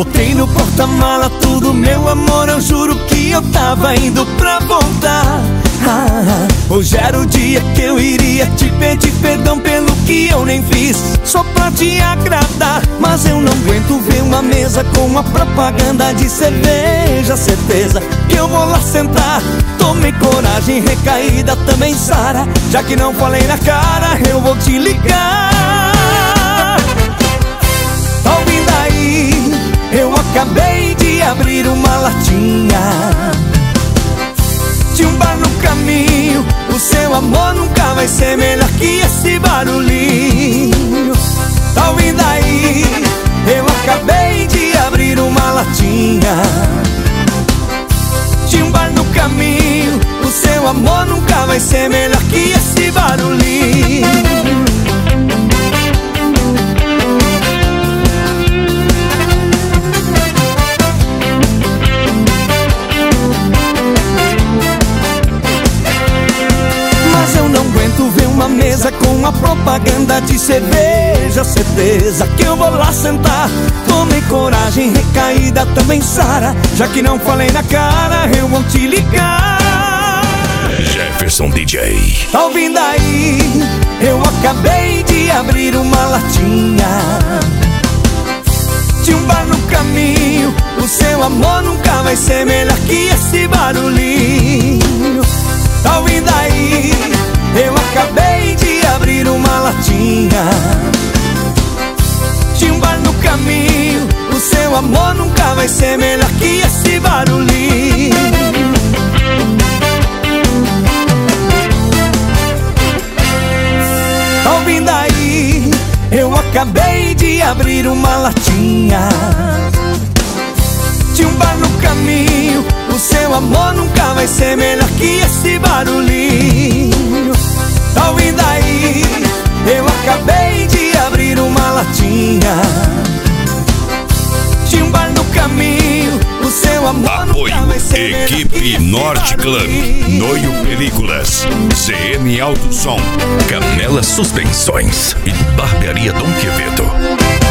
Botei no porta-mala tudo, meu amor, eu juro que eu tava indo pra voltar. Hoje era o dia que eu iria te pedir perdão pelo que eu nem fiz, só pra te agradar. Mas eu não aguento ver uma mesa com uma propaganda de cerveja. Certeza que eu vou lá sentar. Tomei coragem, recaída também sara. Já que não falei na cara, eu vou te ligar. Tá ouvindo aí? Eu acabei de abrir uma latinha. Tinha um bar no caminho, o seu amor nunca vai ser melhor que esse barulhinho. Tá ouvindo aí? Eu acabei de abrir uma latinha. Tinha um bar no caminho, o seu amor nunca vai ser melhor que esse barulhinho. Ver uma mesa com uma propaganda de cerveja. Certeza que eu vou lá sentar. Tomei coragem, recaída também sara. Já que não falei na cara, eu vou te ligar. Jefferson DJ. Tá ouvindo aí? Eu acabei de abrir uma latinha. Tinha um bar no caminho, o seu amor nunca vai ser melhor que esse barulhinho. Tá ouvindo aí? Eu acabei de abrir uma latinha. Tinha um bar no caminho, o seu amor nunca vai ser melhor que esse barulhinho. Tá ouvindo aí? Eu acabei de abrir uma latinha. Tinha um bar no caminho, o seu amor nunca vai ser melhor que esse barulhinho. Tá ouvindo aí? Eu acabei de abrir uma latinha. Tinha um bar no caminho, o seu amor Apoio nunca vai ser Equipe Norte Club, Noio Películas, CM Alto Som, Canela Suspensões e Barbearia Dom Quevedo.